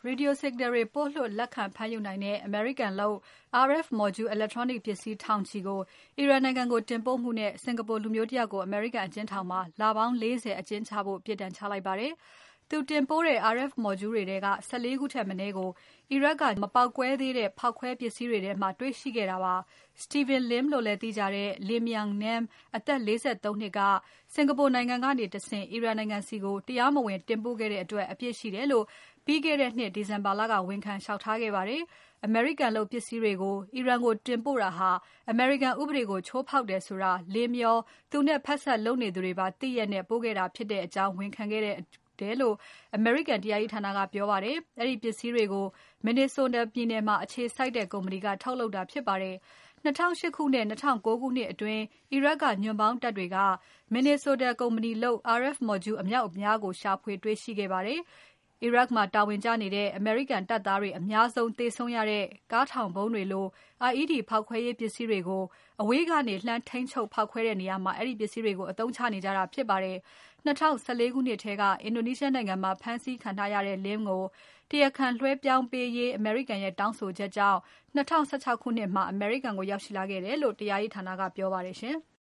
Radio Signal တွေပို့လွှတ်လက်ခံဖမ်းယူနိုင်တဲ့ အမေရိကန်လုပ် RF Module Electronic ပစ္စည်းထောင်ချီကို အီရန်နိုင်ငံကိုတင်ပို့မှုနဲ့ စင်္ကာပူလူမျိုးတယောက်ကို အမေရိကန်အကျဉ်းထောင်မှာ လပေါင်း 40 အကျဉ်းချဖို့ ပြစ်ဒဏ်ချလိုက်ပါတယ်။ သူတင်ပို့တဲ့ RF Module တွေထဲက 14 ခုထက်မနည်းကို အီရတ်က မပေါက်ကွဲသေးတဲ့ ဖောက်ခွဲပစ္စည်းတွေထဲမှာ တွေ့ရှိခဲ့တာပါ။ Steven Lim လို့လည်းသိကြတဲ့ Lim Yang Nam အသက် ၄၃ နှစ်က စင်္ကာပူနိုင်ငံကနေတဆင့် အီရန်နိုင်ငံဆီကို တရားမဝင်တင်ပို့ခဲ့တဲ့အတွက် အပြစ်ရှိတယ်လို့ ပြီးခဲ့တဲ့နှစ် ဒီဇင်ဘာလက ဝန်ခံလျှောက်ထားခဲ့ပါတယ်။ အမေရိကန်လုပ်ပစ္စည်းတွေကို အီရန်ကိုတင်ပို့တာဟာ အမေရိကန်ဥပဒေကို ချိုးဖောက်တယ်ဆိုတာ Lim ရော သူနဲ့ဖက်စပ်လုပ်နေသူတွေပါ သိလျက်နဲ့ပို့ခဲ့တာဖြစ်ကြောင်း ဝန်ခံခဲ့တယ်လို့ အမေရိကန်တရားရေးဌာနကပြောပါတယ်။ အဲဒီပစ္စည်းတွေကို Minnesota ပြည်နယ်မှာအခြေစိုက်တဲ့ကုမ္ပဏီက ထုတ်လုပ်တာဖြစ်ပါတယ်။ ၂၀၀၈ ခုနှစ် ၂၀၀၉ ခုနှစ်အတွင်း အီရတ်က ညွန့်ပေါင်းတပ်တွေက Minnesota ကုမ္ပဏီလုပ် RF Module အမြောက်အများကို ရှာဖွေတေ့ွရှိခဲ့ပါတယ်။ အီရတ်မှာတာဝန်ကျနေတဲ့ အမေရိကန်တပ်သားတွေအများဆုံးသေဆုံးရတဲ့ ကားထောင်ဗုံးတွေလို IED ဖောက်ခွဲရေးပစ္စည်းတွေကို အဝေးကနေလှမ်းထိန်းချုပ်ဖောက်ခွဲတဲ့နေရာမှာ အဲဒီပစ္စည်းတွေကို အသုံးချနေကြတာဖြစ်ပါတယ်။ ၂၀၁၄ ခုနှစ်ထဲက အင်ဒိုနီးရှားနိုင်ငံမှာ ဖမ်းဆီးခံထားရတဲ့ Lim ကို တရားခံလွှဲပြောင်းပေးရေး အမေရိကန်ရဲ့တောင်းဆိုချက်ကြောင့် ၂၀၁၆ ခုနှစ်မှာ အမေရိကန်ကိုရောက်ရှိလာခဲ့တယ်လို့ တရားရေးဌာနကပြောပါတယ်ရှင်။